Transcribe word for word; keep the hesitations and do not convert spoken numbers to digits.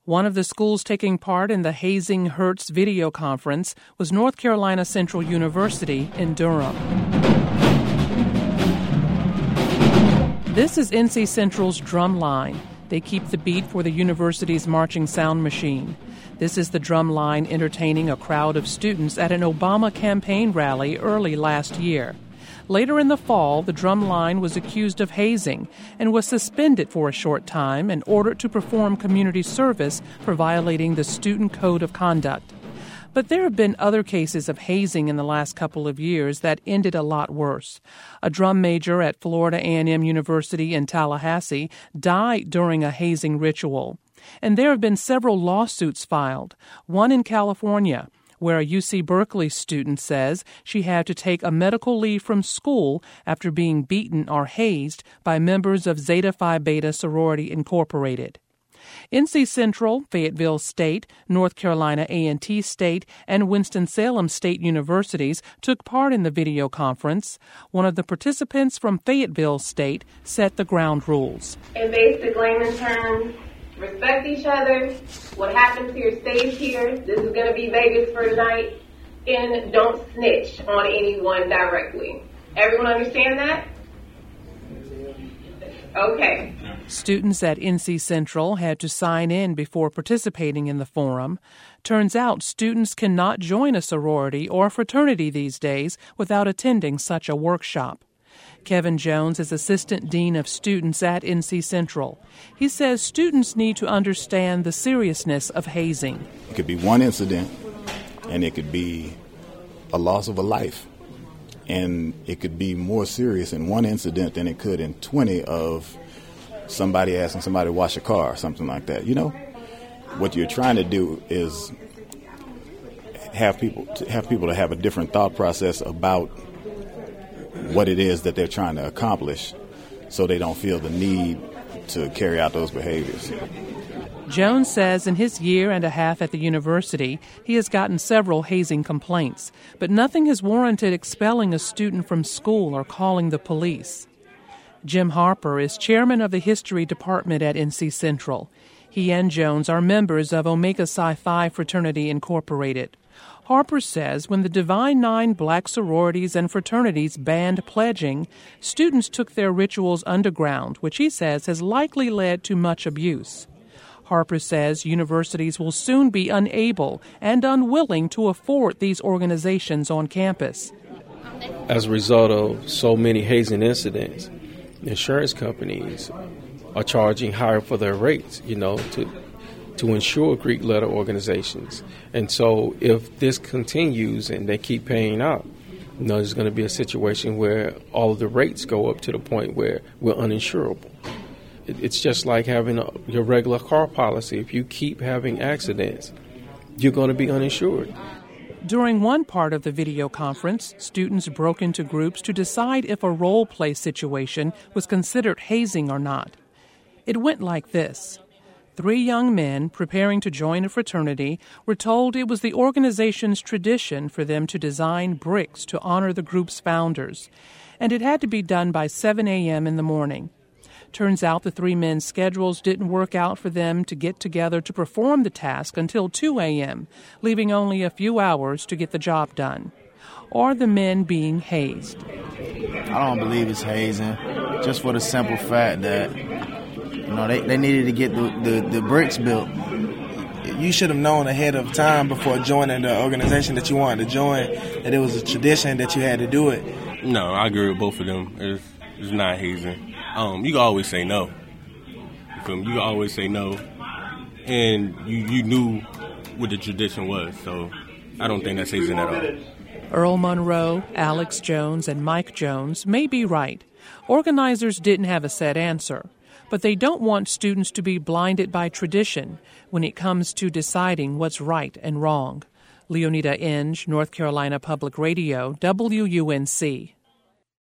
One of the schools taking part in the Hazing Hurts video conference was North Carolina Central University in Durham. This is N C Central's drum line. They keep the beat for the university's marching sound machine. This is the drum line entertaining a crowd of students at an Obama campaign rally early last year. Later in the fall, the drum line was accused of hazing and was suspended for a short time and ordered to perform community service for violating the Student Code of Conduct. But there have been other cases of hazing in the last couple of years that ended a lot worse. A drum major at Florida A and M University in Tallahassee died during a hazing ritual. And there have been several lawsuits filed, one in California, where a U C Berkeley student says she had to take a medical leave from school after being beaten or hazed by members of Zeta Phi Beta Sorority Incorporated. N C Central, Fayetteville State, North Carolina A and T State, and Winston-Salem State Universities took part in the video conference. One of the participants from Fayetteville State set the ground rules. In basic layman terms, respect each other. What happens here stays here. This is going to be Vegas for tonight. And don't snitch on anyone directly. Everyone understand that? Okay. Students at N C Central had to sign in before participating in the forum. Turns out students cannot join a sorority or fraternity these days without attending such a workshop. Kevin Jones is Assistant Dean of Students at N C Central. He says students need to understand the seriousness of hazing. It could be one incident, and it could be a loss of a life. And it could be more serious in one incident than it could in twenty of somebody asking somebody to wash a car or something like that. You know, what you're trying to do is have people to have people to have a different thought process about what it is that they're trying to accomplish, so they don't feel the need to carry out those behaviors. Jones says in his year and a half at the university, he has gotten several hazing complaints, but nothing has warranted expelling a student from school or calling the police. Jim Harper is chairman of the history department at N C Central. He and Jones are members of Omega Psi Phi Fraternity Incorporated. Harper says when the Divine Nine black sororities and fraternities banned pledging, students took their rituals underground, which he says has likely led to much abuse. Harper says universities will soon be unable and unwilling to afford these organizations on campus. As a result of so many hazing incidents, insurance companies are charging higher for their rates, you know, to to insure Greek letter organizations. And so if this continues and they keep paying out, you know, there's going to be a situation where all of the rates go up to the point where we're uninsurable. It's just like having a, your regular car policy. If you keep having accidents, you're going to be uninsured. During one part of the video conference, students broke into groups to decide if a role play situation was considered hazing or not. It went like this. Three young men preparing to join a fraternity were told it was the organization's tradition for them to design bricks to honor the group's founders, and it had to be done by seven a.m. in the morning. Turns out the three men's schedules didn't work out for them to get together to perform the task until two a.m., leaving only a few hours to get the job done. Or the men being hazed. I don't believe it's hazing, just for the simple fact that, you know, they, they needed to get the, the, the bricks built. You should have known ahead of time before joining the organization that you wanted to join that it was a tradition that you had to do it. No, I agree with both of them. It's, it's not hazing. Um, you can always say no. You feel me? You can always say no. And you, you knew what the tradition was, so I don't think that's hazing at all. Earl Monroe, Alex Jones, and Mike Jones may be right. Organizers didn't have a set answer, but they don't want students to be blinded by tradition when it comes to deciding what's right and wrong. Leonida Inge, North Carolina Public Radio, W U N C.